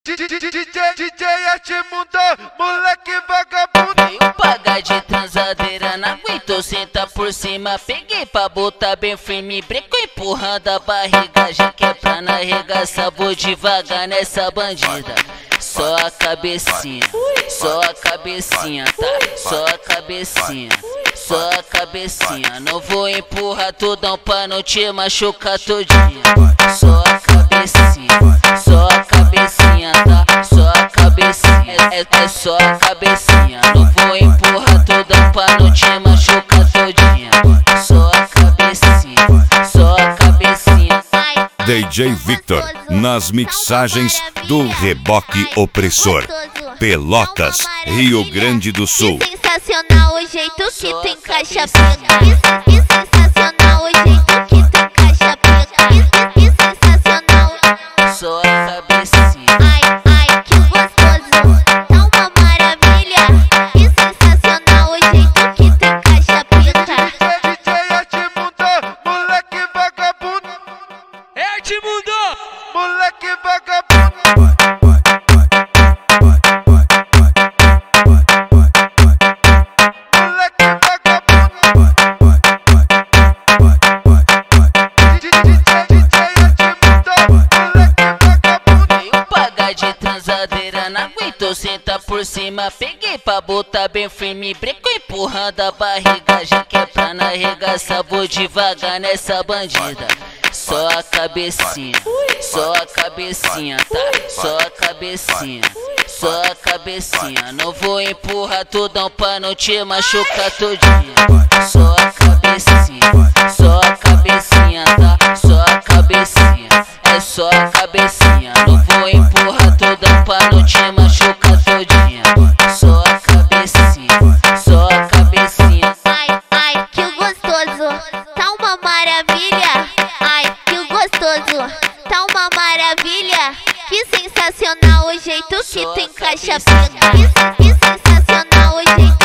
DJ Edmundo, moleque vagabundo. Veio pagar de transadeira, não aguentou sentar por cima. Peguei pra botar bem firme, breco empurrando a barriga. Já que é pra não arregaçar, vou devagar nessa bandida. Só a cabecinha, só a cabecinha, tá? Só a cabecinha, só a cabecinha. Não vou empurrar tudão pra não te machucar todinha. Só a cabecinha, só a cabecinha, tá? Só a cabecinha, é só a cabecinha. Não vou empurrar tudão pra não te machucar todinha. Só a cabecinha, só a cabecinha. DJ Victor, nas mixagens do Reboque Opressor, Pelotas, Rio Grande do Sul. Que sensacional o jeito que tu encaixa a pica. Que sensacional o jeito que tu encaixa a pica. Que sensacional. Só a cabecinha. Ai, ai, que gostoso, tá uma maravilha. Que sensacional o jeito que tu encaixa a pica. DJ Edmundo, moleque vagabundo. Edmundo! Moleque vagabundo. Não aguentou sentar por cima. Peguei pra botar bem firme, breco empurrando a barriga. Já que é pra não arregaçar, vou devagar nessa bandida. Só a cabecinha, só a cabecinha, tá? Só a cabecinha, só a cabecinha. Não vou empurrar tudão pra não te machucar todinha. Só a cabecinha, só a cabecinha, tá? Só a cabecinha, é só a cabecinha. Não vou empurrar tudão pra não te machucar todinha. Só a cabecinha, só a cabecinha. Ai, ai, que gostoso, tá uma maravilha. Ai, que gostoso, tá uma maravilha. Que sensacional o jeito que tu encaixa a pica. Que sensacional o jeito